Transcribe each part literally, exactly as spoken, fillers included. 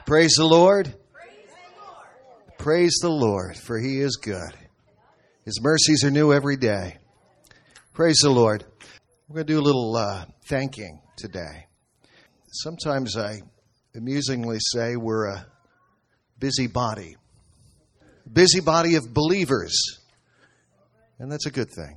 Praise the Lord. Praise the Lord, for He is good. His mercies are new every day. Praise the Lord. We're going to do a little uh, thanking today. Sometimes I amusingly say we're a busy body. A busy body of believers. And that's a good thing.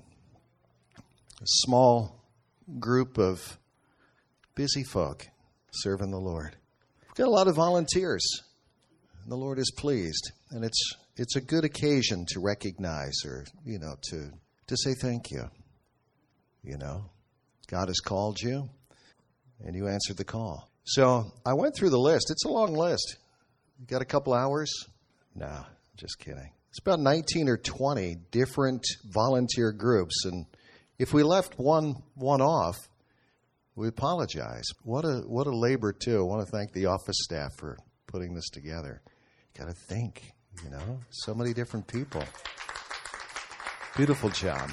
A small group of busy folk serving the Lord. We've got a lot of volunteers. And the Lord is pleased. And it's it's a good occasion to recognize or, you know, to, to say thank you. You know, God has called you and you answered the call. So I went through the list. It's a long list. You got a couple hours? No, just kidding. It's about nineteen or twenty different volunteer groups. And if we left one one off, we apologize. What a what a labor, too. I want to thank the office staff for putting this together. Got to think, you know, so many different people. Beautiful job.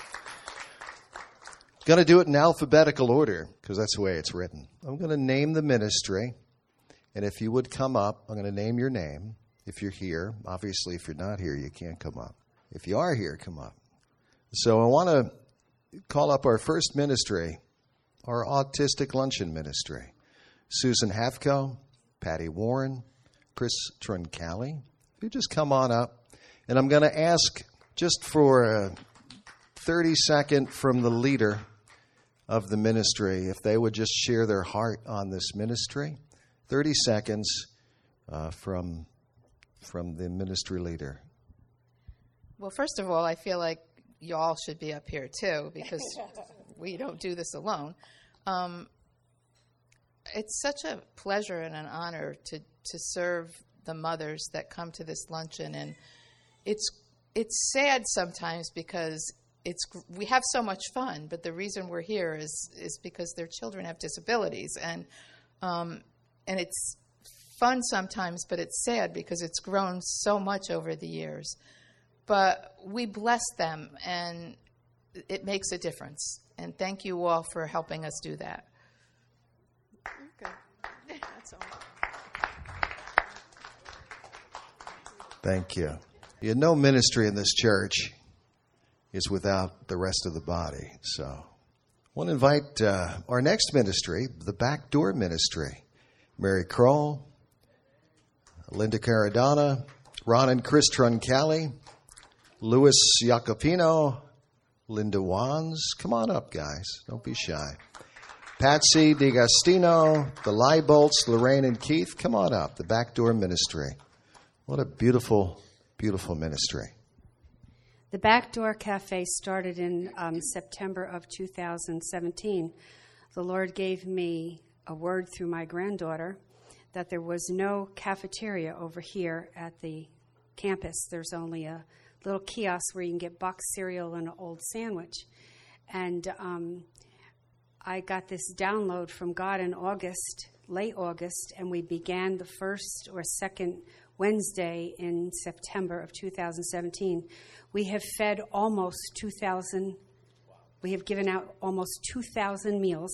Going to do it in alphabetical order because that's the way it's written. I'm going to name the ministry. And if you would come up, I'm going to name your name. If you're here, obviously if you're not here, you can't come up. If you are here, come up. So I want to call up our first ministry, our Autistic Luncheon Ministry. Susan Havco, Patty Warren, Chris Troncalli. If you just come on up. And I'm going to ask just for a thirty second from the leader of the ministry, if they would just share their heart on this ministry. thirty seconds uh, from from the ministry leader. Well, first of all, I feel like y'all should be up here too, because we don't do this alone. Um, it's such a pleasure and an honor to, to serve the mothers that come to this luncheon, and it's it's sad sometimes because it's we have so much fun, but the reason we're here is is because their children have disabilities, and um, and it's fun sometimes, but it's sad because it's grown so much over the years. But we bless them, and it makes a difference. And thank you all for helping us do that. Okay. That's all. Thank you. You know, ministry in this church is without the rest of the body. So I want to invite uh, our next ministry, the Back Door Ministry. Mary Kroll, Linda Caradonna, Ron and Chris Troncalli, Louis Jacopino, Linda Wands. Come on up, guys. Don't be shy. Patsy DeGastino, the Leibolts, Lorraine and Keith. Come on up. The Back Door Ministry. What a beautiful, beautiful ministry. The Back Door Cafe started in um, September of two thousand seventeen. The Lord gave me a word through my granddaughter that there was no cafeteria over here at the campus. There's only a little kiosk where you can get boxed cereal and an old sandwich. And um, I got this download from God in August, late August, and we began the first or second Wednesday in September of two thousand seventeen. We have fed almost two thousand, we have given out almost two thousand meals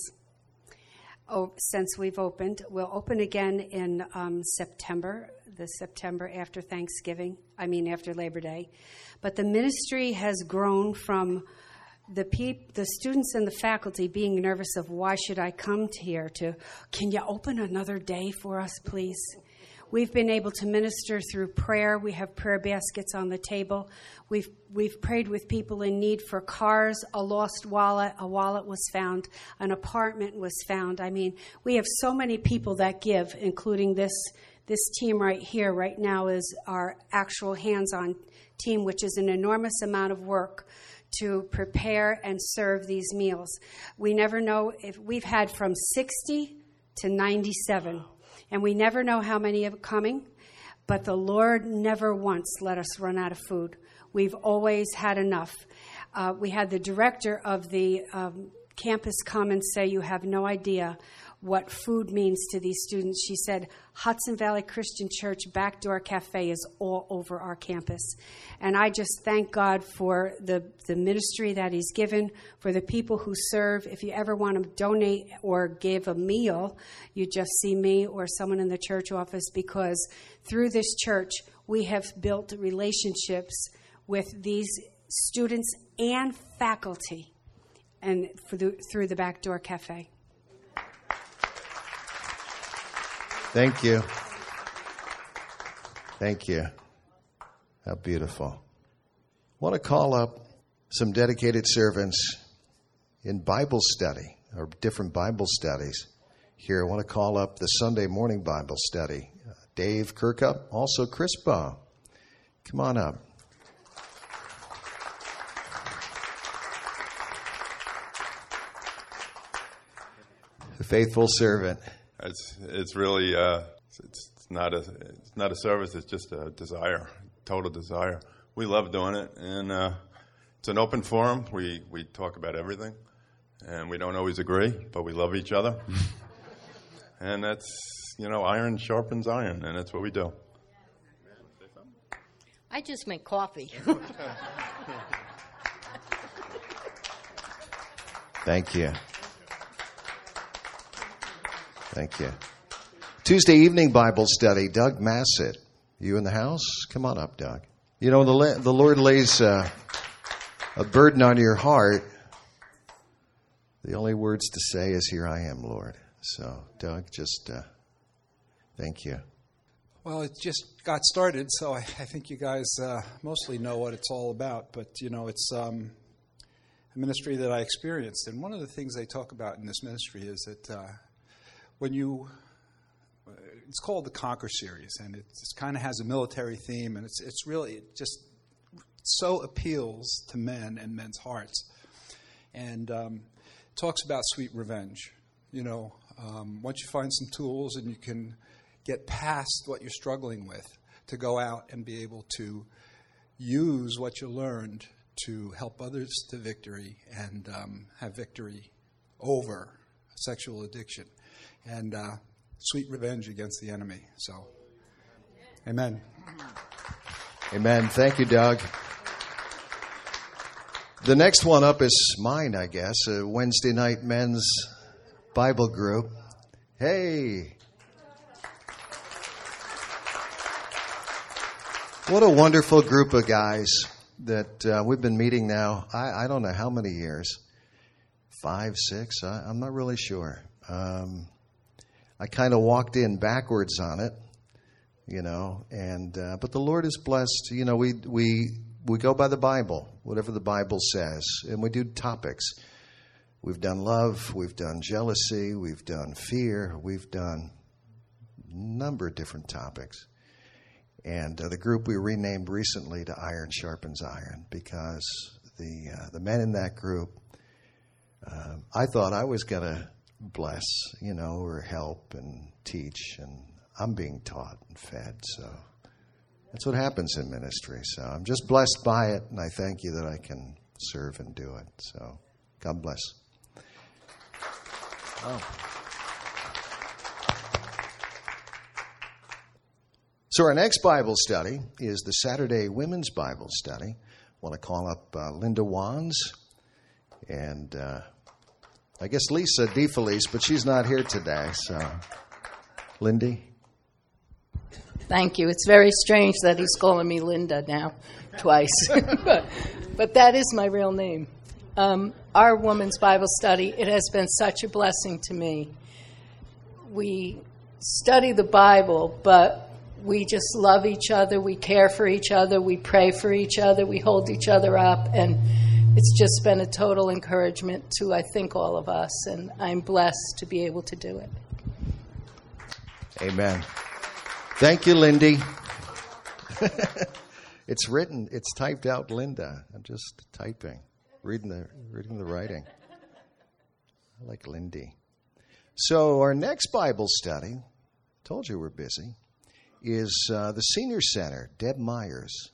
oh, since we've opened. We'll open again in um, September, the September after Thanksgiving, I mean after Labor Day. But the ministry has grown from the peop, the students and the faculty being nervous of why should I come to here to, can you open another day for us, please? We've been able to minister through prayer. We have prayer baskets on the table. We've we've prayed with people in need for cars, a lost wallet, a wallet was found, an apartment was found. I mean, we have so many people that give, including this this team right here. Right now is our actual hands-on team, which is an enormous amount of work to prepare and serve these meals. We never know if we've had from sixty to ninety-seven. And we never know how many are coming, but the Lord never once let us run out of food. We've always had enough. Uh, we had the director of the um, campus come and say, you have no idea what food means to these students. She said, Hudson Valley Christian Church Backdoor Cafe is all over our campus. And I just thank God for the, the ministry that he's given, for the people who serve. If you ever want to donate or give a meal, you just see me or someone in the church office, because through this church, we have built relationships with these students and faculty, and for the, through the Backdoor Cafe. Thank you. Thank you. How beautiful. I want to call up some dedicated servants in Bible study, or different Bible studies here. I want to call up the Sunday morning Bible study. Uh, Dave Kirkup, also Chris Baugh. Come on up. The faithful servant. It's it's really uh, it's, it's not a it's not a service. It's just a desire, total desire. We love doing it, and uh, it's an open forum. We we talk about everything, and we don't always agree, but we love each other. And that's, you know, iron sharpens iron, and that's what we do. I just make coffee. Thank you. Thank you. Tuesday evening Bible study, Doug Massett. You in the house? Come on up, Doug. You know, the, the Lord lays uh, a burden on your heart. The only words to say is, here I am, Lord. So, Doug, just uh, thank you. Well, it just got started, so I, I think you guys uh, mostly know what it's all about. But, you know, it's um, a ministry that I experienced. And one of the things they talk about in this ministry is that uh, when you, it's called the Conquer series, and it kind of has a military theme, and it's it's really, it just so appeals to men and men's hearts. And um, it talks about sweet revenge. You know, um, once you find some tools and you can get past what you're struggling with, to go out and be able to use what you learned to help others to victory and um, have victory over sexual addiction. And uh, sweet revenge against the enemy. So, amen. Amen. Thank you, Doug. The next one up is mine, I guess, a Wednesday night men's Bible group. Hey. What a wonderful group of guys that uh, we've been meeting now. I, I don't know how many years. Five, six, I, I'm not really sure. Um, I kind of walked in backwards on it, you know, and uh, but the Lord is blessed. You know, we we we go by the Bible, whatever the Bible says, and we do topics. We've done love, we've done jealousy, we've done fear, we've done a number of different topics. And uh, the group we renamed recently to Iron Sharpens Iron, because the uh, the men in that group, uh, I thought I was going to bless, you know, or help and teach, and I'm being taught and fed. So that's what happens in ministry. So I'm just blessed by it, and I thank you that I can serve and do it. So God bless. Oh. So our next Bible study is the Saturday Women's Bible Study. I want to call up uh, Linda Wands and uh, I guess Lisa DeFelice, but she's not here today. So, Lindy? Thank you. It's very strange that he's calling me Linda now twice, but, but that is my real name. Um, our Women's Bible Study, it has been such a blessing to me. We study the Bible, but we just love each other. We care for each other. We pray for each other. We hold each other up. And it's just been a total encouragement to, I think, all of us. And I'm blessed to be able to do it. Amen. Thank you, Lindy. It's written, it's typed out, Linda. I'm just typing, reading the reading the writing. I like Lindy. So our next Bible study, told you we're busy, is uh, the Senior Center, Deb Myers.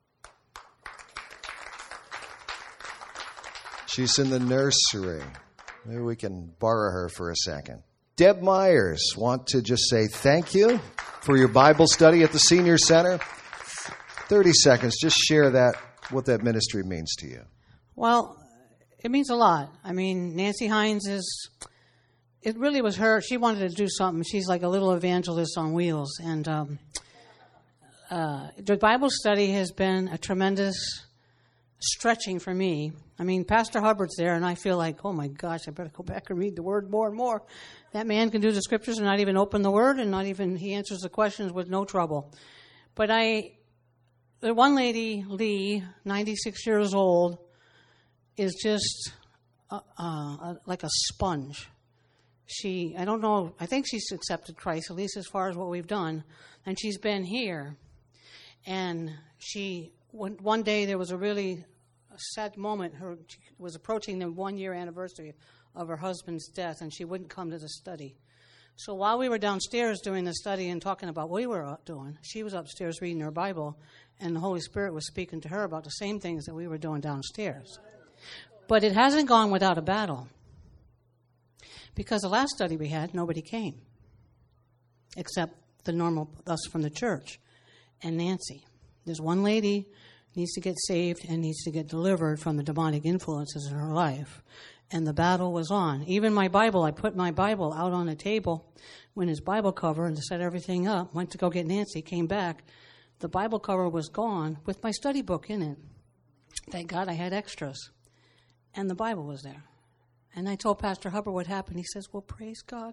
She's in the nursery. Maybe we can borrow her for a second. Deb Myers, want to just say thank you for your Bible study at the Senior Center. thirty seconds, just share that, what that ministry means to you. Well, it means a lot. I mean, Nancy Hines is, it really was her. She wanted to do something. She's like a little evangelist on wheels. And um, uh, the Bible study has been a tremendous stretching for me. I mean, Pastor Hubbard's there, and I feel like, oh my gosh, I better go back and read the Word more and more. That man can do the Scriptures and not even open the Word, and not even, he answers the questions with no trouble. But I, the one lady, Lee, ninety-six years old, is just uh, uh, like a sponge. She, I don't know, I think she's accepted Christ, at least as far as what we've done, and she's been here. And she, one, one day there was a really sad moment. Her she was approaching the one-year anniversary of her husband's death, and she wouldn't come to the study. So while we were downstairs doing the study and talking about what we were doing, she was upstairs reading her Bible, and the Holy Spirit was speaking to her about the same things that we were doing downstairs. But it hasn't gone without a battle, because the last study we had, nobody came, except the normal, us from the church, and Nancy. There's one lady needs to get saved and needs to get delivered from the demonic influences in her life. And the battle was on. Even my Bible, I put my Bible out on a table when his Bible cover and set everything up, went to go get Nancy, came back. The Bible cover was gone with my study book in it. Thank God I had extras. And the Bible was there. And I told Pastor Hubbard what happened. He says, well, praise God.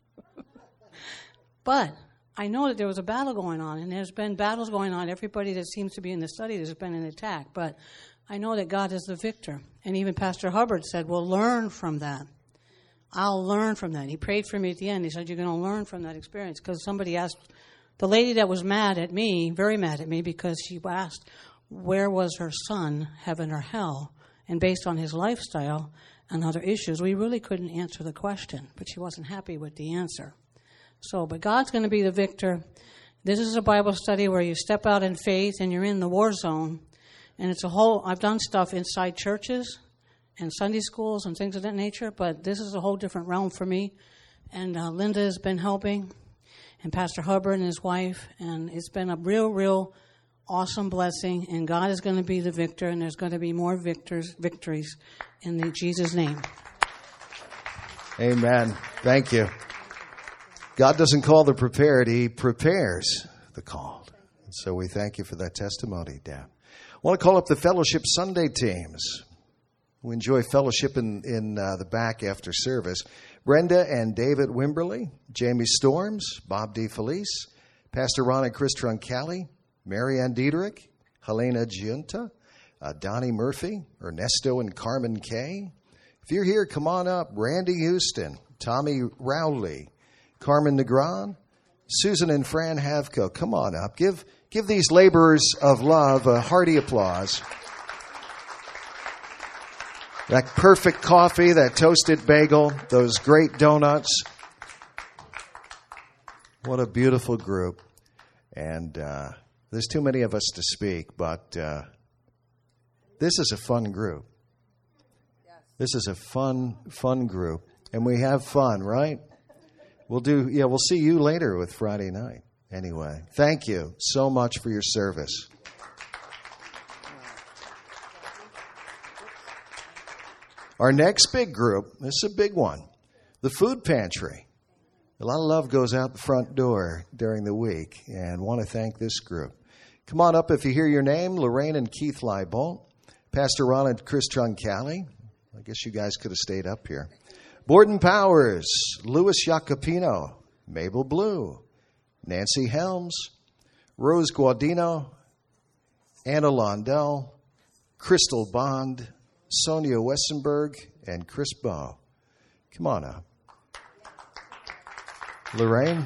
But I know that there was a battle going on, and there's been battles going on. Everybody that seems to be in the study, there's been an attack. But I know that God is the victor. And even Pastor Hubbard said, well, learn from that. I'll learn from that. He prayed for me at the end. He said, you're going to learn from that experience. Because somebody asked, the lady that was mad at me, very mad at me, because she asked, where was her son, heaven or hell? And based on his lifestyle and other issues, we really couldn't answer the question. But she wasn't happy with the answer. So, but God's going to be the victor. This is a Bible study where you step out in faith and you're in the war zone. And it's a whole, I've done stuff inside churches and Sunday schools and things of that nature, but this is a whole different realm for me. And uh, Linda has been helping, and Pastor Hubbard and his wife, and it's been a real, real awesome blessing. And God is going to be the victor, and there's going to be more victors, victories in the Jesus' name. Amen. Thank you. God doesn't call the prepared, He prepares the called. And so we thank you for that testimony, Deb. I want to call up the Fellowship Sunday teams. We enjoy fellowship in, in uh, the back after service. Brenda and David Wimberly, Jamie Storms, Bob DeFelice, Pastor Ron and Chris Troncalli, Marianne Diederich, Helena Giunta, uh, Donnie Murphy, Ernesto and Carmen Kay. If you're here, come on up. Randy Houston, Tommy Rowley, Carmen Negron, Susan and Fran Havco. Come on up. Give give these laborers of love a hearty applause. That perfect coffee, that toasted bagel, those great donuts. What a beautiful group. And uh, there's too many of us to speak, but uh, this is a fun group. This is a fun, fun group. And we have fun, right? We'll do, yeah, we'll see you later with Friday night. Anyway, thank you so much for your service. Our next big group, this is a big one, the food pantry. A lot of love goes out the front door during the week, and want to thank this group. Come on up if you hear your name, Lorraine and Keith Leibolt, Pastor Ron and Chris Troncalli. I guess you guys could have stayed up here. Borden Powers, Louis Jacopino, Mabel Blue, Nancy Helms, Rose Guadino, Anna Londell, Crystal Bond, Sonia Westenberg, and Chris Bow. Come on up. Lorraine?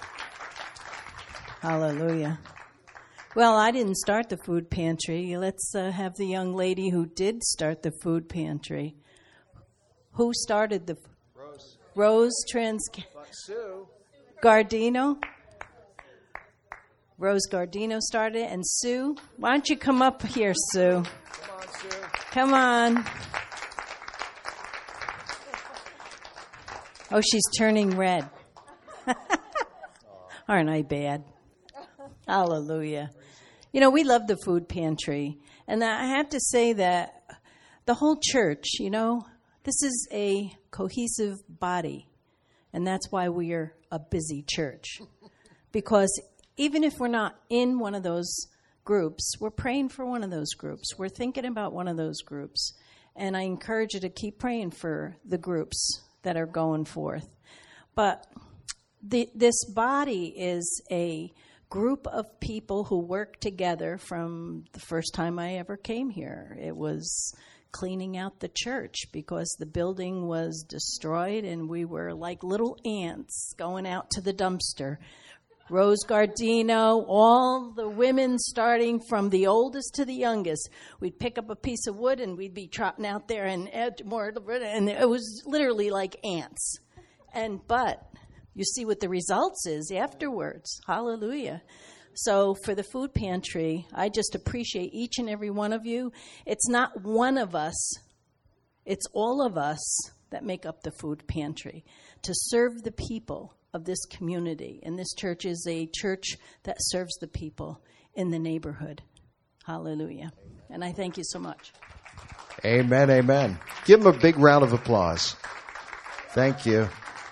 Hallelujah. Well, I didn't start the food pantry. Let's uh, have the young lady who did start the food pantry. Who started the... Rose. Rose Trans... Sue. Gardino. Rose Gardino started it. And Sue, why don't you come up here, Sue? Come on, Sue. Come on. Oh, she's turning red. Aren't I bad? Hallelujah. You know, we love the food pantry. And I have to say that the whole church, you know, this is a cohesive body. And that's why we are a busy church. Because even if we're not in one of those groups, we're praying for one of those groups. We're thinking about one of those groups. And I encourage you to keep praying for the groups that are going forth. But the, this body is a group of people who work together from the first time I ever came here. It was cleaning out the church because the building was destroyed and we were like little ants going out to the dumpster. Rose Gardino, all the women starting from the oldest to the youngest. We'd pick up a piece of wood and we'd be trotting out there and add more, and it was literally like ants. And but you see what the results is afterwards. Hallelujah. So for the food pantry, I just appreciate each and every one of you. It's not one of us. It's all of us that make up the food pantry to serve the people of this community. And this church is a church that serves the people in the neighborhood. Hallelujah. And I thank you so much. Amen, amen. Give them a big round of applause. Thank you.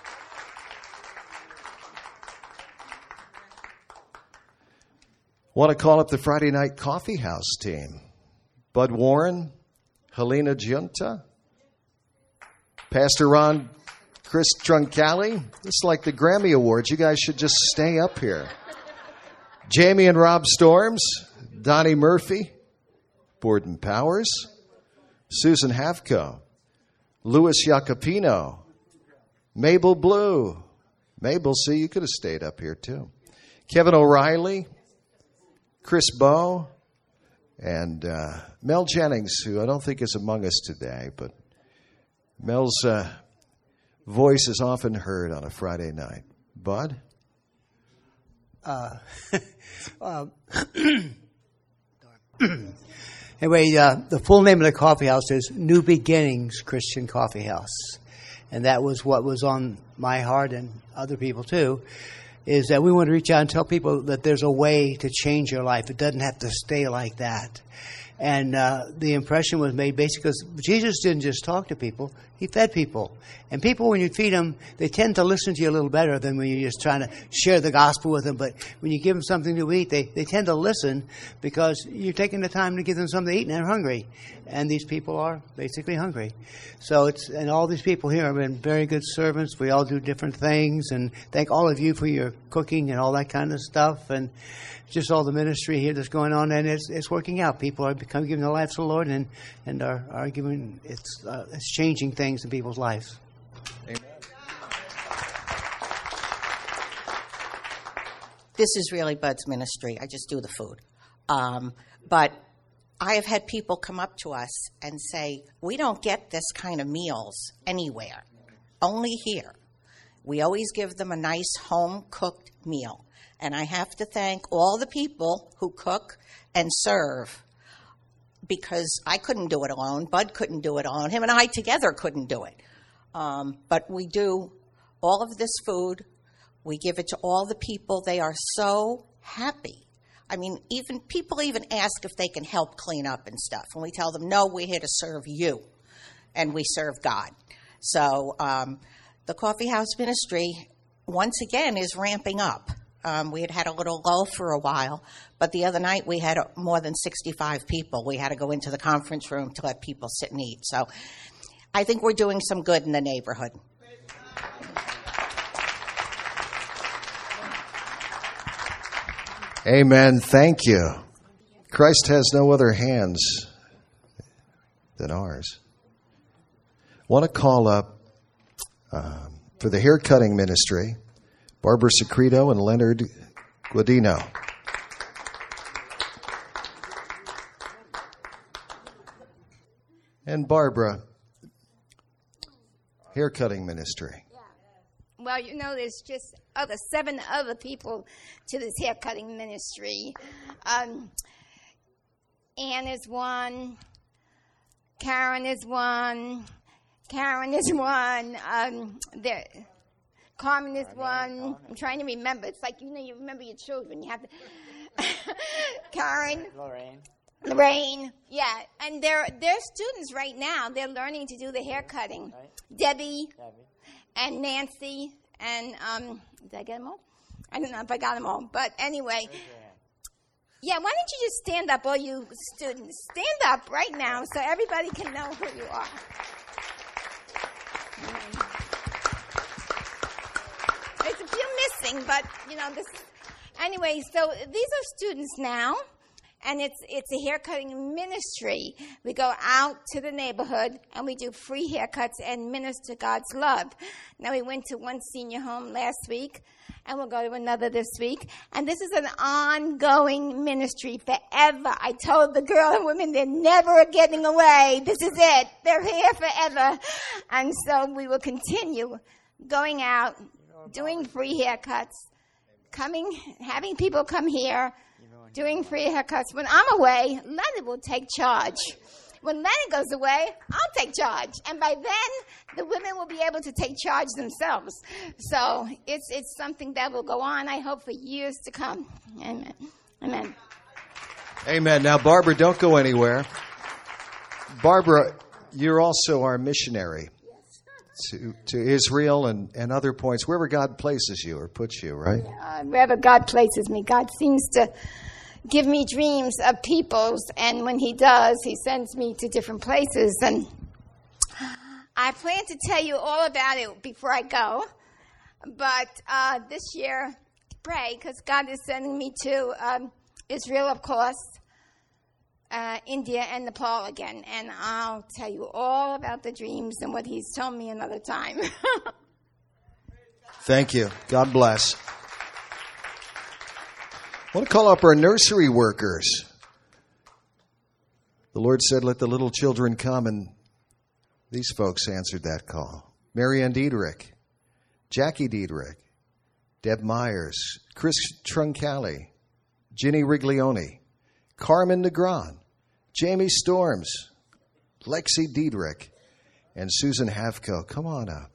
Want to call up the Friday Night Coffee House team. Bud Warren, Helena Giunta, Pastor Ron, Chris Truncali. It's like the Grammy Awards. You guys should just stay up here. Jamie and Rob Storms, Donnie Murphy, Borden Powers, Susan Havco, Louis Jacopino, Mabel Blue. Mabel, see, you could have stayed up here too. Kevin O'Reilly, Chris Bowe, and uh, Mel Jennings, who I don't think is among us today, but Mel's uh, voice is often heard on a Friday night. Bud? Uh, uh, anyway, uh, the full name of the coffee house is New Beginnings Christian Coffee House. And that was what was on my heart and other people too, is that we want to reach out and tell people that there's a way to change your life. It doesn't have to stay like that. And uh, the impression was made basically because Jesus didn't just talk to people, he fed people. And people, when you feed them, they tend to listen to you a little better than when you're just trying to share the gospel with them. But when you give them something to eat, they, they tend to listen because you're taking the time to give them something to eat and they're hungry. And these people are basically hungry. So it's, and all these people here have been very good servants. We all do different things. And thank all of you for your cooking and all that kind of stuff. And just all the ministry here that's going on, and it's it's working out. People are becoming giving their lives to the Lord, and and are are giving it's uh, it's changing things in people's lives. Amen. This is really Bud's ministry. I just do the food, um, but I have had people come up to us and say, "We don't get this kind of meals anywhere, only here." We always give them a nice home cooked meal. And I have to thank all the people who cook and serve, because I couldn't do it alone. Bud couldn't do it alone. Him and I together couldn't do it. Um, but we do all of this food. We give it to all the people. They are so happy. I mean, even people even ask if they can help clean up and stuff. And we tell them, no, we're here to serve you. And we serve God. So um, the Coffee House ministry, once again, is ramping up. Um, we had had a little lull for a while, but the other night we had more than sixty-five people. We had to go into the conference room to let people sit and eat. So I think we're doing some good in the neighborhood. Amen. Thank you. Christ has no other hands than ours. Want to call up um, for the hair cutting ministry, Barbara Secreto and Leonard Guadino. And Barbara, hair cutting ministry. Well, you know, there's just other seven other people to this hair cutting ministry. Um, Ann is one, Karen is one, Karen is one. Um, there, Carmen is one. I'm trying to remember. It's like, you know, you remember your children. You have to. Karen. Lorraine. Lorraine. Yeah. And they're, they're students right now. They're learning to do the hair cutting. Right. Debbie, Debbie and Nancy. And um, did I get them all? I don't know if I got them all. But anyway. Yeah, why don't you just stand up, all you students? Stand up right now so everybody can know who you are. There's a few missing, but, you know, this. Anyway, so these are students now, and it's it's a haircutting ministry. We go out to the neighborhood, and we do free haircuts and minister God's love. Now, we went to one senior home last week, and we'll go to another this week. And this is an ongoing ministry forever. I told the girl and women they're never getting away. This is it. They're here forever. And so we will continue going out, doing free haircuts, coming, having people come here, doing free haircuts. When I'm away, Leonard will take charge. When Leonard goes away, I'll take charge. And by then, the women will be able to take charge themselves. So it's it's something that will go on, I hope, for years to come. Amen. Amen. Amen. Now, Barbara, don't go anywhere. Barbara, you're also our missionary to to Israel and, and other points, wherever God places you or puts you, right? Uh, wherever God places me, God seems to give me dreams of peoples, and when he does, he sends me to different places. And I plan to tell you all about it before I go, but uh, this year, pray, because God is sending me to um, Israel, of course, uh, India, and Nepal again, and I'll tell you all about the dreams and what he's told me another time. Thank you. God bless. I want to call up our nursery workers. The Lord said, let the little children come, and these folks answered that call. Marianne Diedrich, Jackie Diedrich, Deb Myers, Chris Truncali, Ginny Riglione, Carmen Negron, Jamie Storms, Lexi Diedrich, and Susan Havco. Come on up.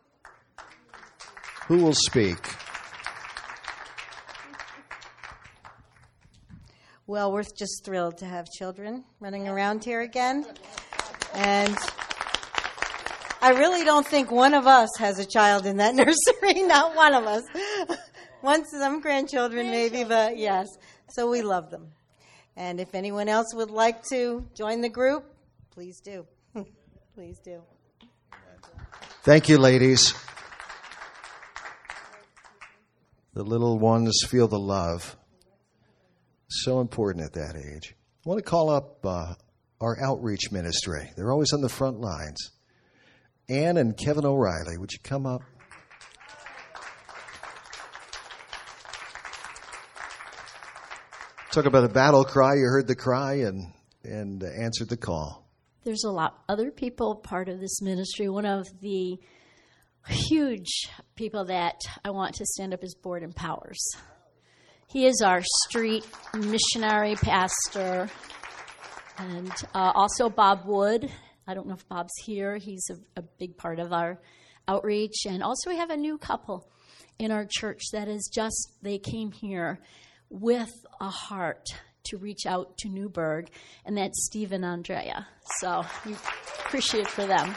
Who will speak? Well, we're just thrilled to have children running around here again. And I really don't think one of us has a child in that nursery, not one of us. Once some grandchildren maybe, but yes. So we love them. And if anyone else would like to join the group, please do. Please do. Thank you, ladies. The little ones feel the love. So important at that age. I want to call up uh, our outreach ministry. They're always on the front lines. Ann and Kevin O'Reilly, would you come up? Talk about a battle cry. You heard the cry and, and uh, answered the call. There's a lot other people part of this ministry. One of the huge people that I want to stand up is Borden Powers. He is our street missionary pastor. And uh, also Bob Wood. I don't know if Bob's here. He's a, a big part of our outreach. And also we have a new couple in our church that is just, they came here with a heart to reach out to Newburgh, and that's Steve and Andrea. So we appreciate it for them.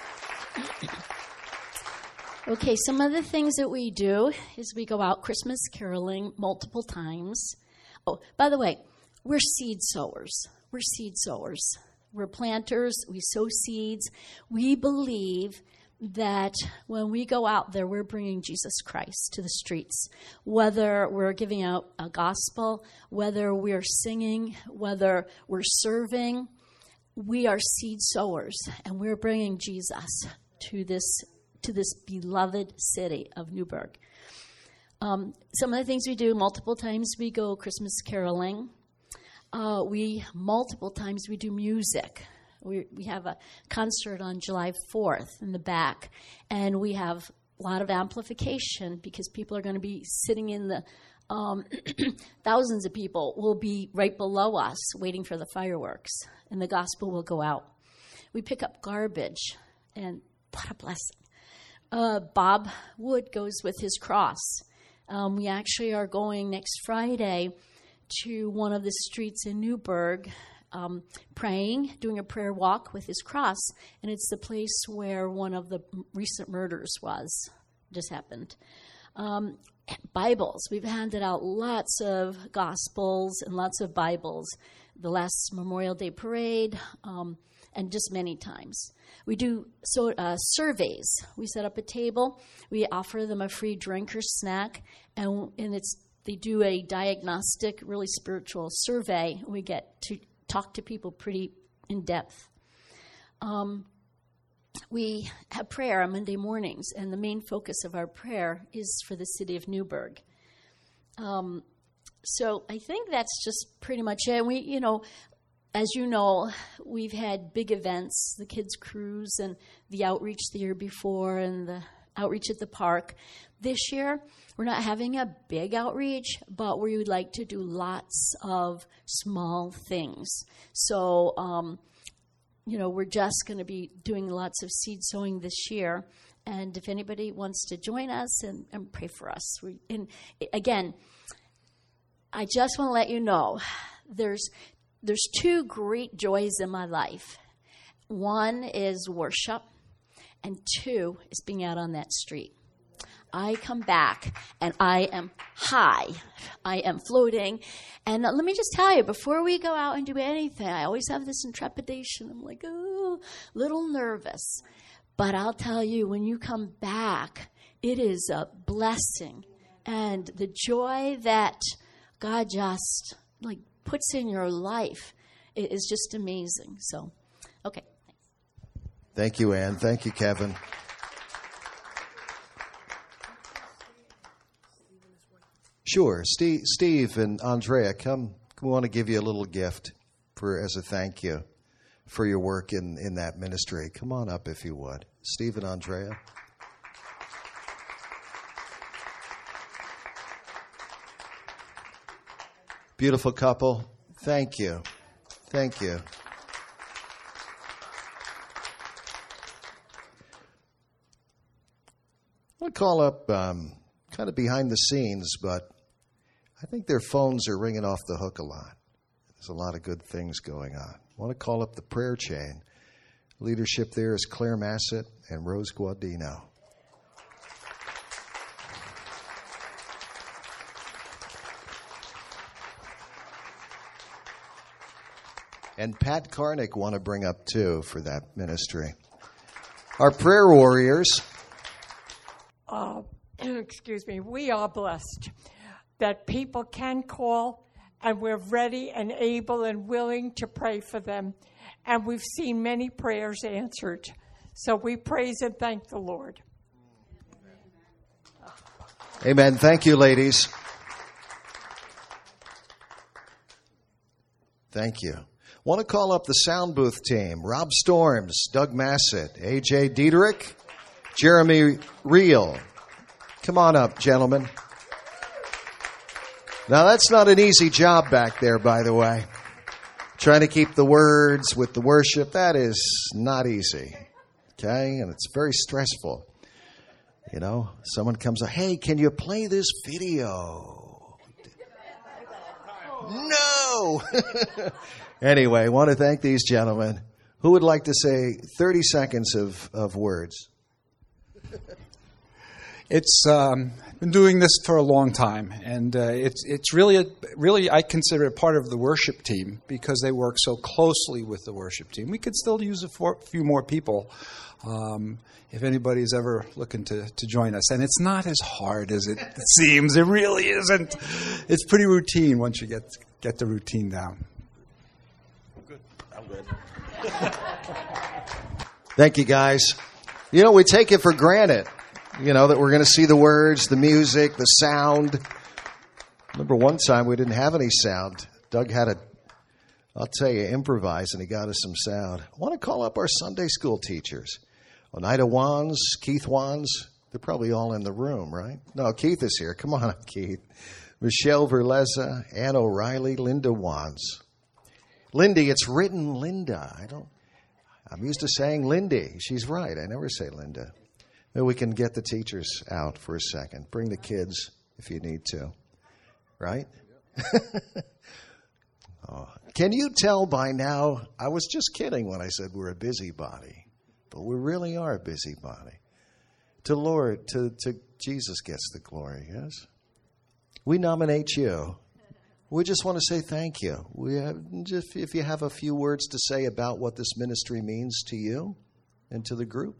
Okay, some of the things that we do is we go out Christmas caroling multiple times. Oh, by the way, we're seed sowers. We're seed sowers. We're planters. We sow seeds. We believe that when we go out there, we're bringing Jesus Christ to the streets. Whether we're giving out a gospel, whether we're singing, whether we're serving, we are seed sowers, and we're bringing Jesus to this to this beloved city of Newburgh. Um, some of the things we do, multiple times we go Christmas caroling. Uh, we multiple times we do music. We we have a concert on July fourth in the back, and we have a lot of amplification because people are going to be sitting in the um, thousands of people will be right below us waiting for the fireworks, and the gospel will go out. We pick up garbage and what a blessing. Uh, Bob Wood goes with his cross. Um, we actually are going next Friday to one of the streets in Newburgh, um, praying, doing a prayer walk with his cross, and it's the place where one of the recent murders was, just happened. Um, Bibles. We've handed out lots of Gospels and lots of Bibles the last Memorial Day parade, um, and just many times. We do so uh, surveys. We set up a table. We offer them a free drink or snack, and and it's they do a diagnostic, really spiritual survey. We get to talk to people pretty in depth. Um, we have prayer on Monday mornings, and the main focus of our prayer is for the city of Newburgh. Um, so I think that's just pretty much it. We, you know, as you know, we've had big events, the kids' cruise and the outreach the year before and the outreach at the park. This year, we're not having a big outreach, but we would like to do lots of small things. So, um, you know, we're just going to be doing lots of seed sowing this year. And if anybody wants to join us and, and pray for us. We, and again, I just want to let you know, there's there's two great joys in my life. One is worship, and two is being out on that street. I come back, and I am high. I am floating. And let me just tell you, before we go out and do anything, I always have this intrepidation. I'm like, oh, a little nervous. But I'll tell you, when you come back, it is a blessing. And the joy that God just, like, puts in your life is just amazing. So, okay. Thank you, Ann. Thank you, Kevin. Sure. Steve, Steve and Andrea, come. We want to give you a little gift for as a thank you for your work in, in that ministry. Come on up if you would. Steve and Andrea. Beautiful couple. Thank you. Thank you. I want to call up um, kind of behind the scenes, but I think their phones are ringing off the hook a lot. There's a lot of good things going on. I want to call up the prayer chain. Leadership there is Claire Massett and Rose Guadino. And Pat Karnick want to bring up, too, for that ministry. Our prayer warriors. Uh, excuse me. We are blessed that people can call, and we're ready and able and willing to pray for them. And we've seen many prayers answered. So we praise and thank the Lord. Amen. Thank you, ladies. Thank you. Want to call up the sound booth team. Rob Storms, Doug Massett, A J Diederich, Jeremy Reel. Come on up, gentlemen. Now, that's not an easy job back there, by the way. Trying to keep the words with the worship, that is not easy. Okay? And it's very stressful. You know, someone comes up, hey, can you play this video? No! Anyway, I want to thank these gentlemen. Who would like to say thirty seconds of, of words? It's um, been doing this for a long time, and uh, it's it's really a, really I consider it part of the worship team because they work so closely with the worship team. We could still use a for, few more people um, if anybody's ever looking to, to join us. And it's not as hard as it seems. It really isn't. It's pretty routine once you get get the routine down. Thank you, guys. You know, we take it for granted, you know, that we're going to see the words, the music, the sound. Remember one time we didn't have any sound. Doug had to, I'll tell you, improvise, and he got us some sound. I want to call up our Sunday school teachers. Oneida Wands, Keith Wands. They're probably all in the room, right? No, Keith is here. Come on up, Keith. Michelle Verleza, Ann O'Reilly, Linda Wands. Lindy, it's written Linda. I don't. I'm used to saying Lindy. She's right. I never say Linda. Maybe we can get the teachers out for a second. Bring the kids if you need to. Right? Oh. Can you tell by now? I was just kidding when I said we're a busybody. But we really are a busybody. To Lord, to, to Jesus gets the glory, yes? We nominate you. We just want to say thank you. We have, just, if you have a few words to say about what this ministry means to you and to the group.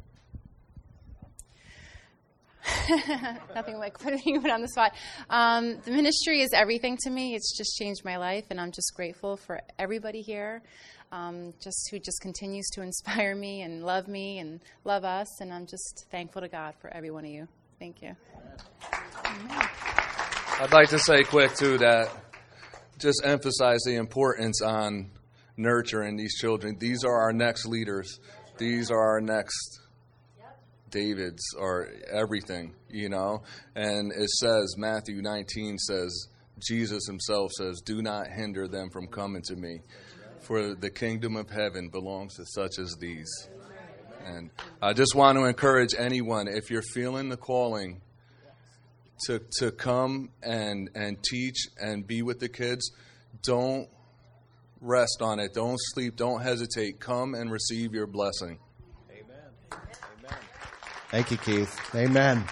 Nothing like putting you on the spot. Um, the ministry is everything to me. It's just changed my life, and I'm just grateful for everybody here, um, just who just continues to inspire me and love me and love us, and I'm just thankful to God for every one of you. Thank you. Amen. I'd like to say quick, too, that just emphasize the importance on nurturing these children. These are our next leaders. These are our next Davids, or everything, you know. And it says, Matthew nineteen says, Jesus himself says, do not hinder them from coming to me, for the kingdom of heaven belongs to such as these. And I just want to encourage anyone, if you're feeling the calling to to come and and teach and be with the kids, don't rest on it. Don't sleep. Don't hesitate. Come and receive your blessing. Amen. Amen. Thank you, Keith. Amen.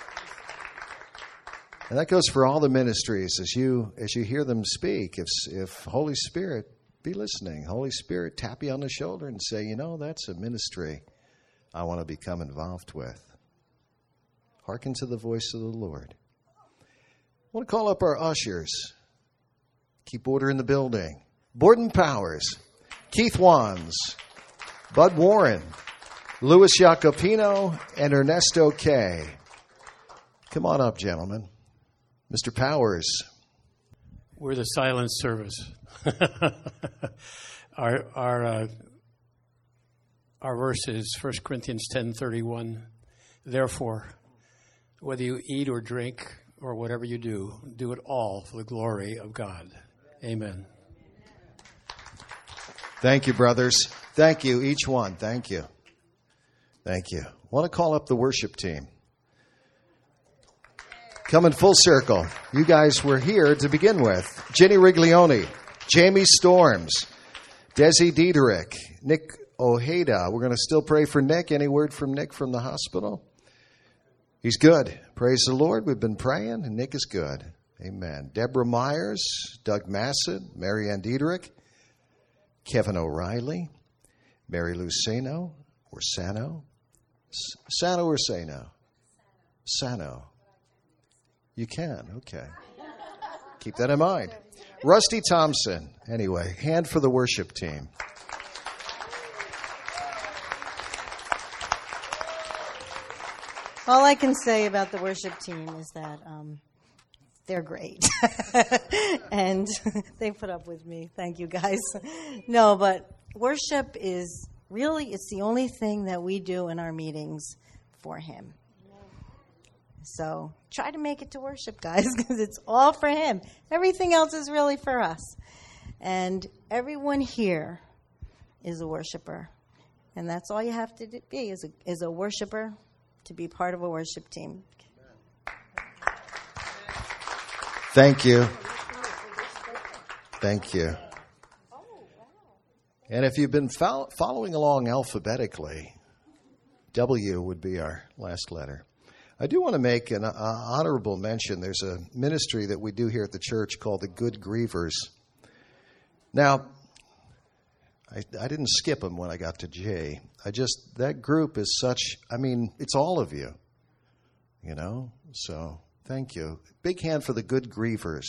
And that goes for all the ministries. As you as you hear them speak, if if Holy Spirit, be listening. Holy Spirit, tap you on the shoulder and say, you know, that's a ministry I want to become involved with. Hearken to the voice of the Lord. I want to call up our ushers. Keep order in the building. Borden Powers, Keith Wands, Bud Warren, Louis Jacopino, and Ernesto Kay. Come on up, gentlemen. Mister Powers. We're the silent service. our our uh, our verse is First Corinthians ten thirty-one. Therefore, whether you eat or drink or whatever you do, do it all for the glory of God. Amen. Thank you, brothers. Thank you, each one. Thank you. Thank you. I want to call up the worship team. Coming full circle. You guys were here to begin with. Jenny Riglione, Jamie Storms, Desi Diederich, Nick Ojeda. We're going to still pray for Nick. Any word from Nick from the hospital? He's good. Praise the Lord. We've been praying, and Nick is good. Amen. Deborah Myers, Doug Massett, Marianne Diederich, Kevin O'Reilly, Mary Luceno, or Sano. Sano or Sano? Sano. You can, okay. Keep that in mind. Rusty Thompson. Anyway, hand for the worship team. All I can say about the worship team is that um, they're great. And they put up with me. Thank you, guys. No, but worship is really, it's the only thing that we do in our meetings for Him. So try to make it to worship, guys, because it's all for Him. Everything else is really for us. And everyone here is a worshiper. And that's all you have to be, is a, is a worshiper, to be part of a worship team. Thank you. Thank you. And if you've been fo- following along alphabetically, W would be our last letter. I do want to make an uh, honorable mention. There's a ministry that we do here at the church called the Good Grievers. Now, I, I didn't skip them when I got to J. I just, that group is such, I mean, it's all of you, you know? So, thank you. Big hand for the Good Grievers.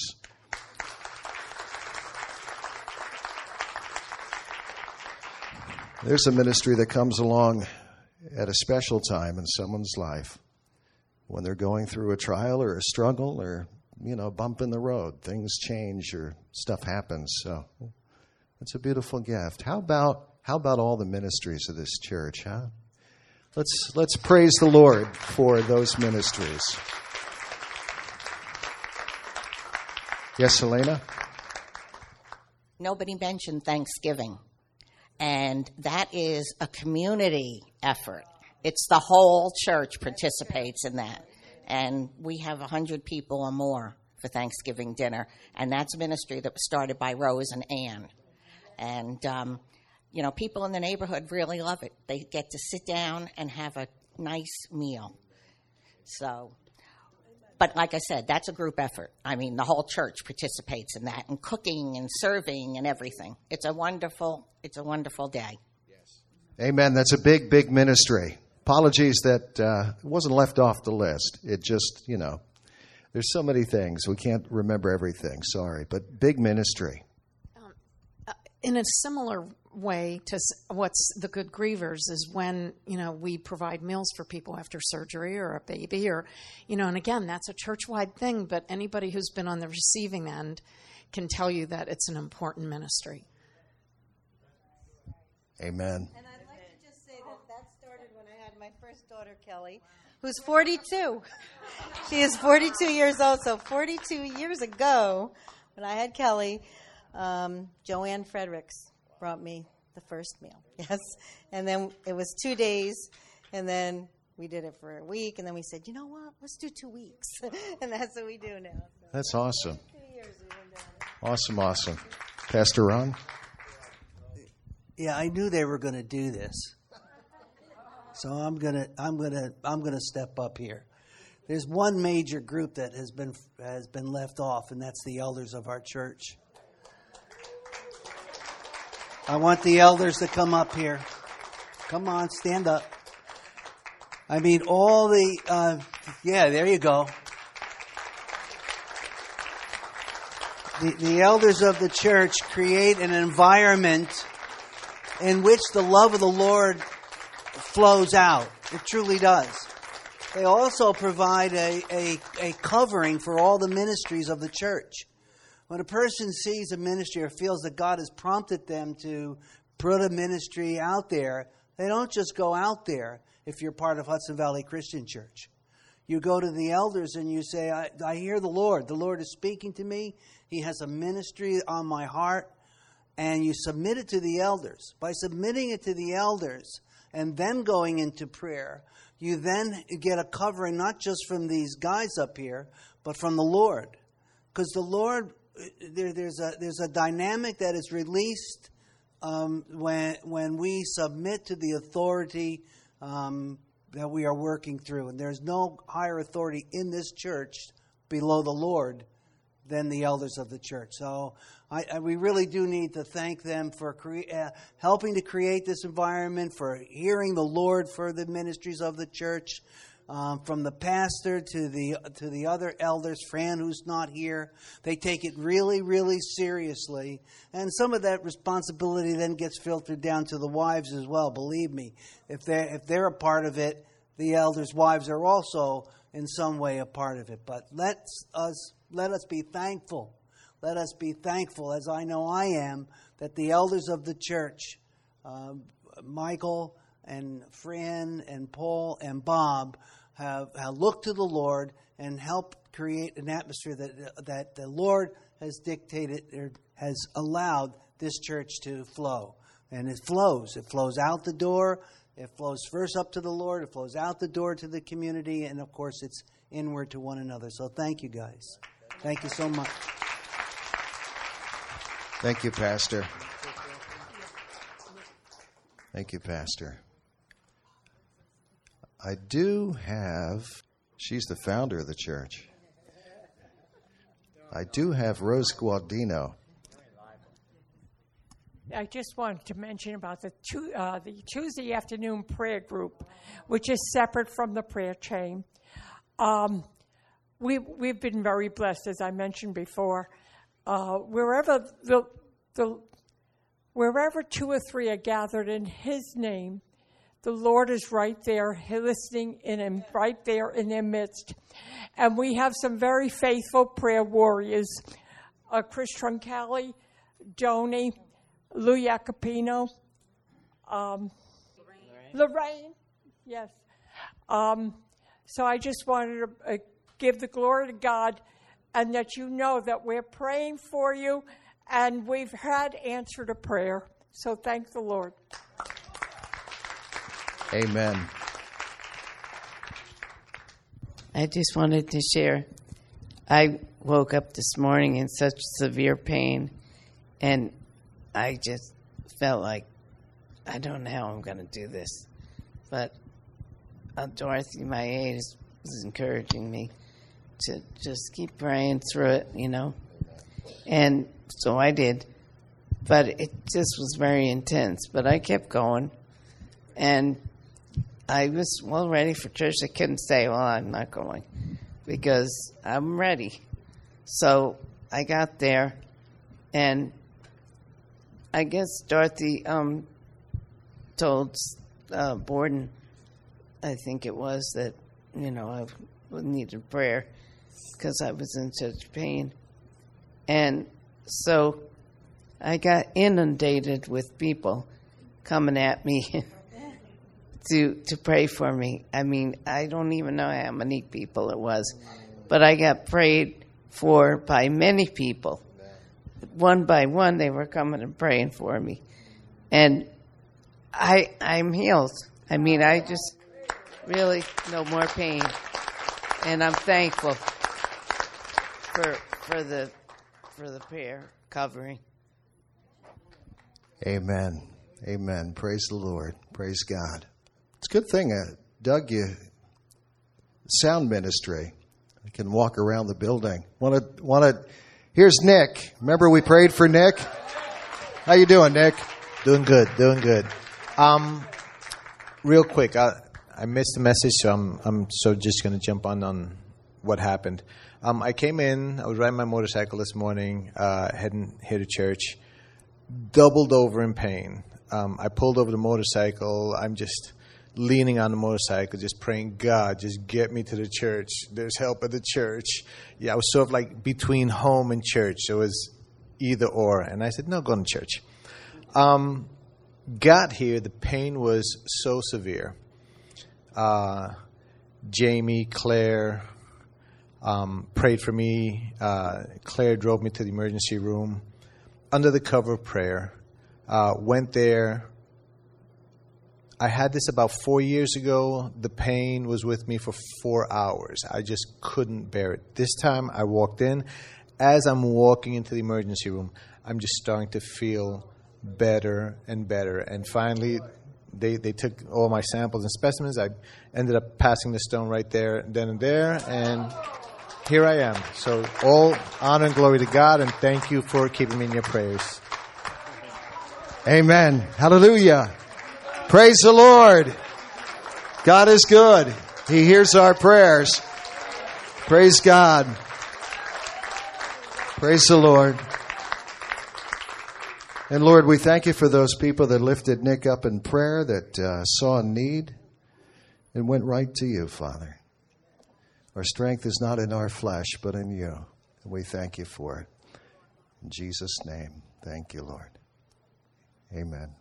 There's a ministry that comes along at a special time in someone's life when they're going through a trial or a struggle or, you know, bump in the road. Things change or stuff happens. So it's a beautiful gift. How about how about all the ministries of this church, huh? Let's let's praise the Lord for those ministries. Yes, Helena? Nobody mentioned Thanksgiving. And that is a community effort. It's the whole church participates in that. And we have one hundred people or more for Thanksgiving dinner. And that's a ministry that was started by Rose and Ann. And, um, you know, people in the neighborhood really love it. They get to sit down and have a nice meal. So, but like I said, that's a group effort. I mean, the whole church participates in that, and cooking and serving and everything. It's a wonderful, it's a wonderful day. Amen. That's a big, big ministry. Apologies that uh, it wasn't left off the list. It just, you know, there's so many things. We can't remember everything. Sorry. But big ministry. Um, uh, in a similar way to s- what's the Good Grievers is when, you know, we provide meals for people after surgery or a baby or, you know, and again, that's a church-wide thing, but anybody who's been on the receiving end can tell you that it's an important ministry. Amen. And I'd like to just say that that started when I had my first daughter, Kelly, who's forty-two. She is forty-two years old, so forty-two years ago, when I had Kelly, um, Joanne Fredericks brought me the first meal. Yes. And then it was two days, and then we did it for a week, and then we said, you know what, let's do two weeks. And that's what we do now. So That's awesome. two years we've been doing it. Awesome, awesome. Pastor Ron? Yeah, I knew they were going to do this. So I'm going to I'm going to I'm going to step up here. There's one major group that has been has been left off, and that's the elders of our church. I want the elders to come up here. Come on, stand up. I mean, all the uh, yeah, there you go. The, the elders of the church create an environment in which the love of the Lord flows out. It truly does. They also provide a, a, a covering for all the ministries of the church. When a person sees a ministry or feels that God has prompted them to put a ministry out there, they don't just go out there if you're part of Hudson Valley Christian Church. You go to the elders and you say, I, I hear the Lord. The Lord is speaking to me. He has a ministry on my heart. And you submit it to the elders. By submitting it to the elders and then going into prayer, you then get a covering not just from these guys up here, but from the Lord. Because the Lord, there, there's a there's a dynamic that is released um, when when we submit to the authority um, that we are working through. And there's no higher authority in this church below the Lord than the elders of the church. So I, I, we really do need to thank them for cre- uh, helping to create this environment, for hearing the Lord for the ministries of the church, um, from the pastor to the to the other elders, Fran, who's not here. They take it really, really seriously. And some of that responsibility then gets filtered down to the wives as well. Believe me, if they're, if they're a part of it, the elders' wives are also in some way a part of it. But let's us let us be thankful. Let us be thankful, as I know I am, that the elders of the church, uh, Michael and Fran and Paul and Bob, have, have looked to the Lord and helped create an atmosphere that that the Lord has dictated or has allowed this church to flow. And it flows. It flows out the door. It flows first up to the Lord. It flows out the door to the community. And, of course, it's inward to one another. So thank you, guys. Thank you so much. Thank you, Pastor. Thank you, Pastor. I do have, she's the founder of the church. I do have Rose Gualdino. I just wanted to mention about the, two, uh, the Tuesday afternoon prayer group, which is separate from the prayer chain. Um, we, we've been very blessed, as I mentioned before. Uh, wherever the, the wherever two or three are gathered in His name, the Lord is right there, listening in Him, right there in their midst. And we have some very faithful prayer warriors: uh, Chris Troncali, Joni, Lou Jacopino, um, Lorraine. Lorraine, yes. Um, so I just wanted to uh, give the glory to God, and that you know that we're praying for you, and we've had answered a prayer So thank the Lord. Amen. I just wanted to share. I woke up this morning in such severe pain, and I just felt like, I don't know how I'm going to do this. But uh, Dorothy, my aide, is, is encouraging me to just keep praying through it, you know. And so I did. But it just was very intense. But I kept going. And I was well ready for church. I couldn't say, well, I'm not going, because I'm ready. So I got there, and I guess Dorothy um, told uh, Borden, I think it was, that, you know, I needed prayer because I was in such pain. And so I got inundated with people coming at me to to pray for me. I mean, I don't even know how many people it was, but I got prayed for by many people. One by one, they were coming and praying for me. And I, I'm healed. I mean, I just really no more pain. And I'm thankful for for the for the prayer covering. Amen. Amen. Praise the Lord. Praise God. It's a good thing, uh, Doug, you sound ministry. I can walk around the building. Want to? Want to? Here's Nick. Remember we prayed for Nick? How you doing, Nick? Doing good. Doing good. Um, real quick, I, I missed the message, so I'm I'm so just going to jump on on what happened. Um, I came in. I was riding my motorcycle this morning, uh, heading here to church. Doubled over in pain. Um, I pulled over the motorcycle. I'm just leaning on the motorcycle, just praying, God, just get me to the church. There's help at the church. Yeah, I was sort of like between home and church. So it was either or. And I said, no, go to church. Um, got here, the pain was so severe. Uh, Jamie, Claire um, prayed for me. Uh, Claire drove me to the emergency room under the cover of prayer. Uh, went there. I had this about four years ago. The pain was with me for four hours. I just couldn't bear it. This time I walked in. As I'm walking into the emergency room, I'm just starting to feel better and better. And finally, they, they took all my samples and specimens. I ended up passing the stone right there, then and there. And here I am. So all honor and glory to God, and thank you for keeping me in your prayers. Amen. Hallelujah. Praise the Lord. God is good. He hears our prayers. Praise God. Praise the Lord. And Lord, we thank you for those people that lifted Nick up in prayer, that uh, saw a need and went right to you, Father. Our strength is not in our flesh, but in you. And we thank you for it. In Jesus' name, thank you, Lord. Amen.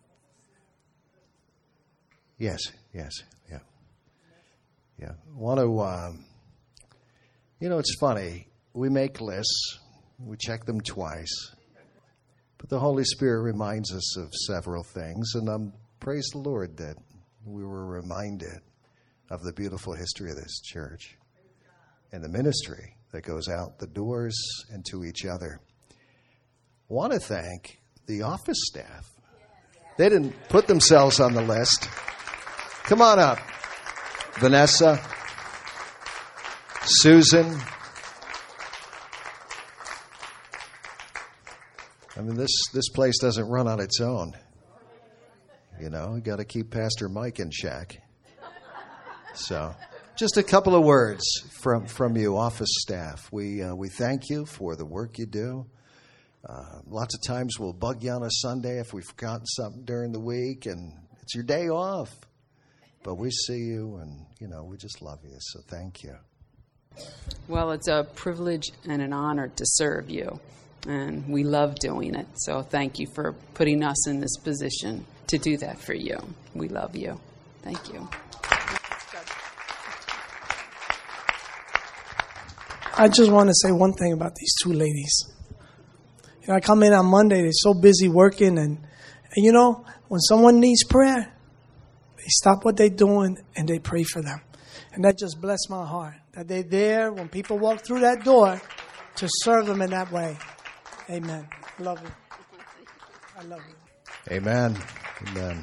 Yes, yes, yeah. Yeah. Want to, um, you know, it's funny. We make lists. We check them twice. But the Holy Spirit reminds us of several things. And um, praise the Lord that we were reminded of the beautiful history of this church and the ministry that goes out the doors and to each other. I want to thank the office staff. They didn't put themselves on the list. Come on up. Vanessa, Susan. I mean, this, this place doesn't run on its own. You know, you got to keep Pastor Mike in check. So, just a couple of words from, from you, office staff. We uh, we thank you for the work you do. Uh, lots of times we'll bug you on a Sunday if we've forgotten something during the week, and it's your day off. But we see you, and, you know, we just love you, so thank you. Well, it's a privilege and an honor to serve you, and we love doing it. So thank you for putting us in this position to do that for you. We love you. Thank you. I just want to say one thing about these two ladies. You know, I come in on Monday, they're so busy working, and And you know, when someone needs prayer, they stop what they're doing and they pray for them. And that just blessed my heart, that they're there when people walk through that door to serve them in that way. Amen. Love you. I love you. Amen. Amen.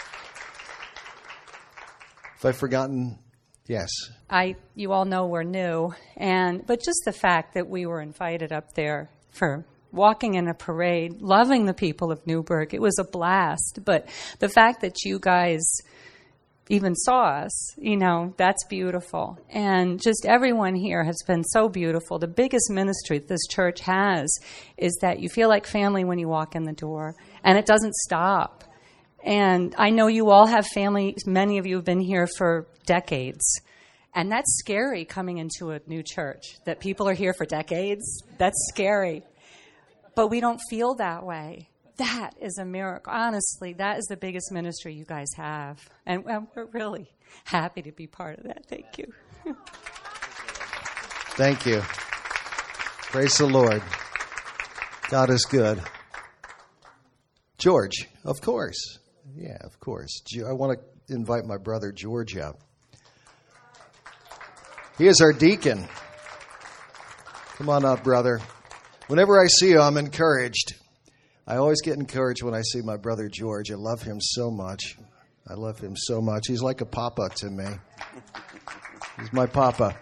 If I've forgotten, yes. I, you all know we're new, and but just the fact that we were invited up there for walking in a parade, loving the people of Newburgh, it was a blast. But the fact that you guys even saw us, you know, that's beautiful. And just everyone here has been so beautiful. The biggest ministry that this church has is that you feel like family when you walk in the door, and it doesn't stop. And I know you all have family. Many of you have been here for decades. And that's scary coming into a new church, that people are here for decades. That's scary. But we don't feel that way. That is a miracle. Honestly, that is the biggest ministry you guys have. And, and we're really happy to be part of that. Thank you. Thank you. Praise the Lord. God is good. George, of course. Yeah, of course. I want to invite my brother George up. He is our deacon. Come on up, brother. Whenever I see you, I'm encouraged. I always get encouraged when I see my brother George. I love him so much. I love him so much. He's like a papa to me. He's my papa.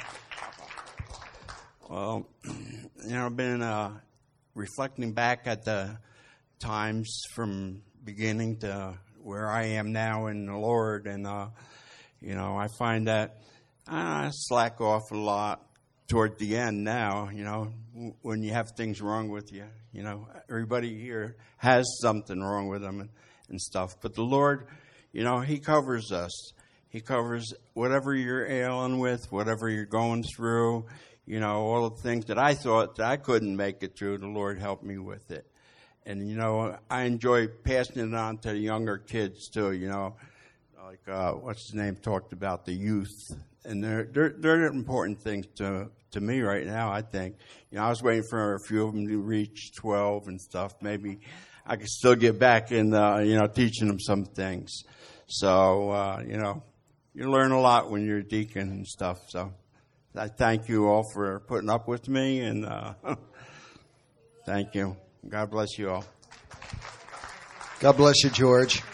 Well, you know, I've been uh, reflecting back at the times from beginning to where I am now in the Lord, and uh, you know, I find that I slack off a lot toward the end now. You know, when you have things wrong with you, you know, everybody here has something wrong with them and, and stuff. But the Lord, you know, He covers us. He covers whatever you're ailing with, whatever you're going through. You know, all the things that I thought that I couldn't make it through, the Lord helped me with it. And, you know, I enjoy passing it on to the younger kids, too, you know. Like, uh, what's his name talked about the youth. And they're, they're, they're important things to to me right now, I think. You know, I was waiting for a few of them to reach twelve and stuff. Maybe I could still get back in, uh, you know, teaching them some things. So, uh, you know, you learn a lot when you're a deacon and stuff. So I thank you all for putting up with me, and uh, thank you. God bless you all. God bless you, George.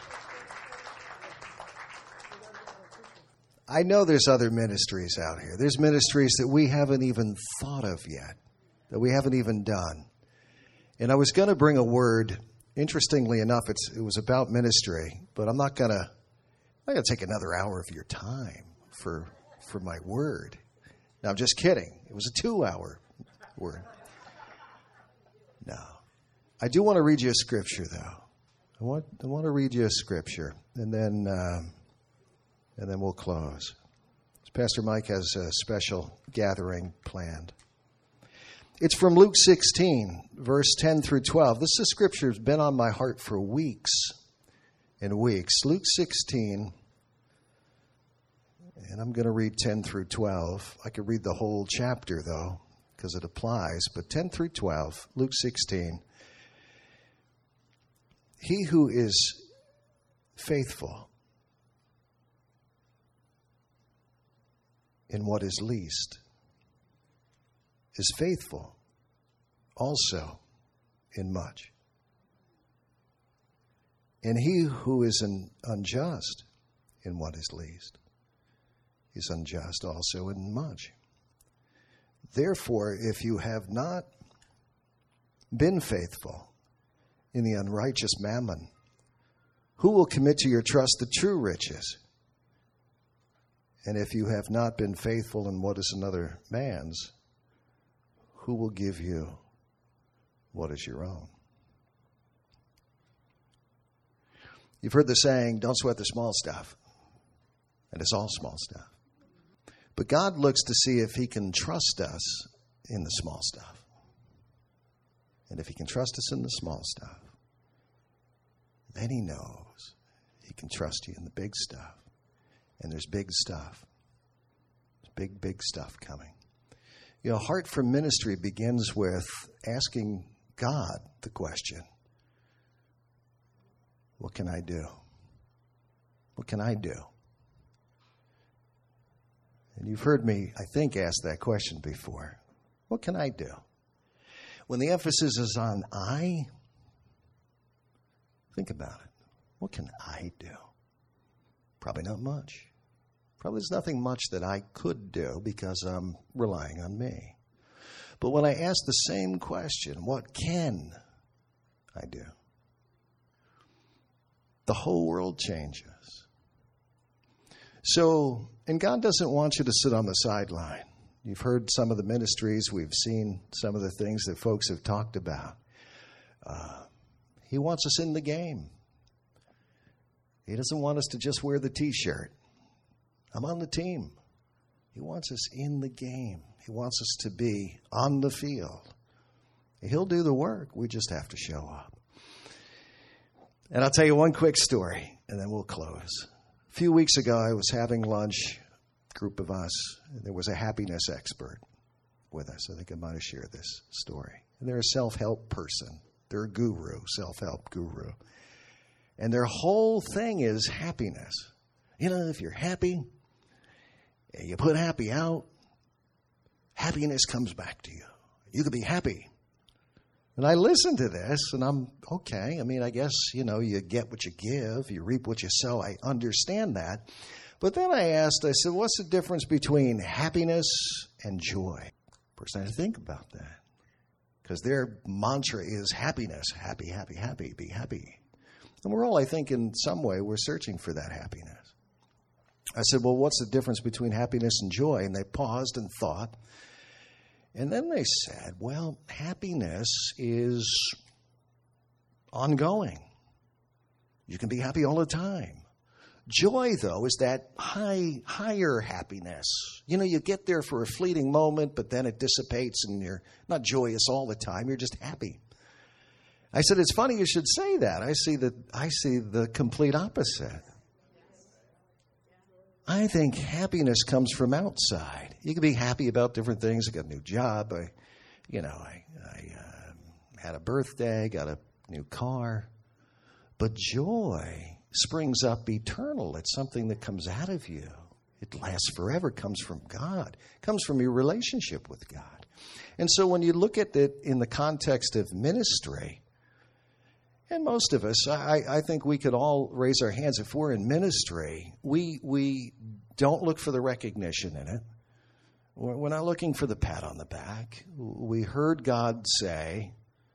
I know there's other ministries out here. There's ministries that we haven't even thought of yet, that we haven't even done. And I was going to bring a word. Interestingly enough, it's, it was about ministry, but I'm not going to I'm going to take another hour of your time for for my word. No, I'm just kidding. It was a two-hour word. No. I do want to read you a scripture, though. I want I want to read you a scripture, and then um, and then we'll close. Pastor Mike has a special gathering planned. It's from Luke sixteen, verse ten through twelve. This is scripture that's been on my heart for weeks and weeks. Luke sixteen, and I'm going to read ten through twelve. I could read the whole chapter, though, because it applies. But ten through twelve, Luke sixteen. He who is faithful in what is least is faithful also in much. And he who is an unjust in what is least is unjust also in much. Therefore, if you have not been faithful in the unrighteous mammon, who will commit to your trust the true riches? And if you have not been faithful in what is another man's, who will give you what is your own? You've heard the saying, don't sweat the small stuff. And it's all small stuff. But God looks to see if He can trust us in the small stuff. And if He can trust us in the small stuff, then He knows He can trust you in the big stuff. And there's big stuff. There's big, big stuff coming. You know, Heart for Ministry begins with asking God the question, What can I do? What can I do? And you've heard me, I think, ask that question before. What can I do? When the emphasis is on I, think about it. What can I do? Probably not much. Probably there's nothing much that I could do because I'm relying on me. But when I ask the same question, what can I do? The whole world changes. So, and God doesn't want you to sit on the sideline. You've heard some of the ministries. We've seen some of the things that folks have talked about. Uh, he wants us in the game. He doesn't want us to just wear the T-shirt. I'm on the team. He wants us in the game. He wants us to be on the field. He'll do the work. We just have to show up. And I'll tell you one quick story, and then we'll close. A few weeks ago, I was having lunch, a group of us, and there was a happiness expert with us. I think I might have shared this story. And they're a self-help person. They're a guru, self-help guru. And their whole thing is happiness. You know, if you're happy, and you put happy out, happiness comes back to you. You can be happy. And I listened to this, and I'm, okay, I mean, I guess, you know, you get what you give, you reap what you sow. I understand that. But then I asked, I said, what's the difference between happiness and joy? First, I had to think about that. Because their mantra is happiness, happy, happy, happy, be happy. And we're all, I think, in some way, we're searching for that happiness. I said, well, what's the difference between happiness and joy? And they paused and thought. And then they said, well, happiness is ongoing. You can be happy all the time. Joy, though, is that high, higher happiness. You know, you get there for a fleeting moment, but then it dissipates and you're not joyous all the time. You're just happy. I said, it's funny you should say that. I see the, I see the complete opposite. I think happiness comes from outside. You can be happy about different things. I got a new job. I, you know, I, I uh, had a birthday, got a new car. But joy springs up eternal. It's something that comes out of you. It lasts forever, comes from God, comes from your relationship with God. And so when you look at it in the context of ministry, and most of us, I, I think we could all raise our hands. If we're in ministry, we we don't look for the recognition in it. We're, we're not looking for the pat on the back. We heard God say,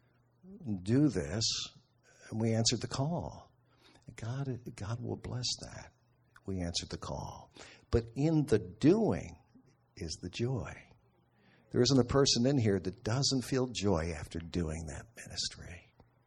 do this, and we answered the call. God, God will bless that. We answered the call. But in the doing is the joy. There isn't a person in here that doesn't feel joy after doing that ministry.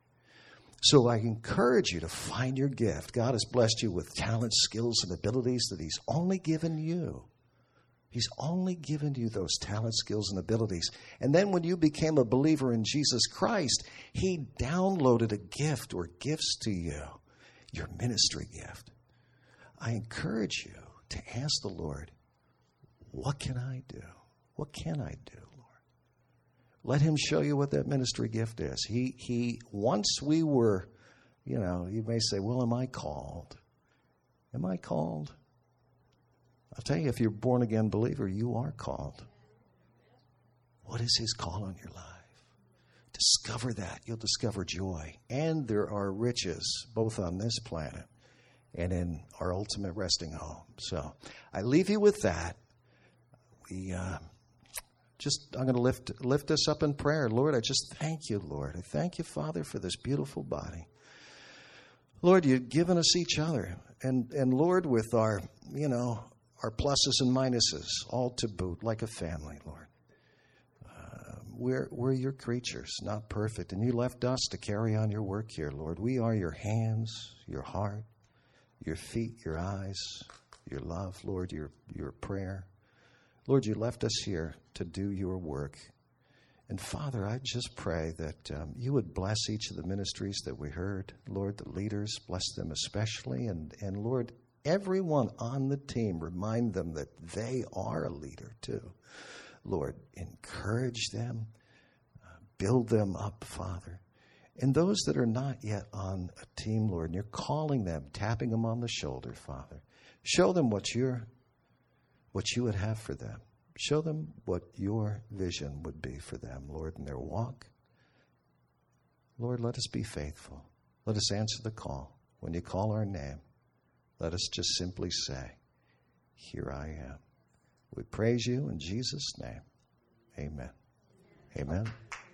So I encourage you to find your gift. God has blessed you with talents, skills, and abilities that He's only given you. He's only given you those talents, skills, and abilities. And then when you became a believer in Jesus Christ, He downloaded a gift or gifts to you, your ministry gift. I encourage you to ask the Lord, what can I do? What can I do? Let Him show you what that ministry gift is. He, he, once we were, you know, you may say, well, am I called? Am I called? I'll tell you, if you're a born-again believer, you are called. What is His call on your life? Discover that. You'll discover joy. And there are riches, both on this planet and in our ultimate resting home. So I leave you with that. We... Uh, Just, I'm going to lift lift us up in prayer. Lord, I just thank you, Lord. I thank you, Father, for this beautiful body. Lord, you've given us each other. And, and Lord, with our, you know, our pluses and minuses, all to boot, like a family, Lord. Uh, we're, we're your creatures, not perfect. And you left us to carry on your work here, Lord. We are your hands, your heart, your feet, your eyes, your love, Lord, your, your prayer. Lord, you left us here to do your work. And Father, I just pray that um, you would bless each of the ministries that we heard. Lord, the leaders, bless them especially. And, and Lord, everyone on the team, remind them that they are a leader too. Lord, encourage them, uh, build them up, Father. And those that are not yet on a team, Lord, and you're calling them, tapping them on the shoulder, Father, show them what you're, what you would have for them. Show them what your vision would be for them, Lord, in their walk. Lord, let us be faithful. Let us answer the call. When you call our name, let us just simply say, here I am. We praise you in Jesus' name. Amen. Amen.